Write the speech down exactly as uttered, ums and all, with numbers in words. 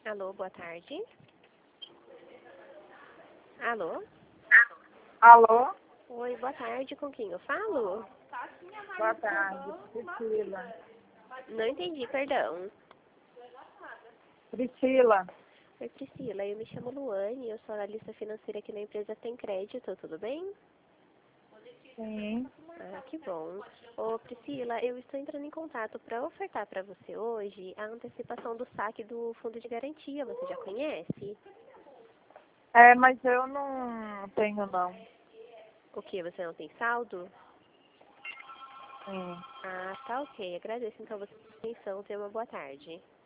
Alô, boa tarde. Alô? Alô? Oi, boa tarde. Com quem eu falo? Boa tarde, Priscila. Não entendi, perdão. Priscila. Oi, Priscila. Eu me chamo Luane, eu sou analista financeira aqui na empresa Tem Crédito, tudo bem? Sim. Ah, que bom. Ô, Priscila, eu estou entrando em contato para ofertar para você hoje a antecipação do saque do fundo de garantia. Você já conhece? É, mas eu não tenho não. O que? Você não tem saldo? Sim. Ah, tá ok. Agradeço então a sua atenção. Tenha uma boa tarde.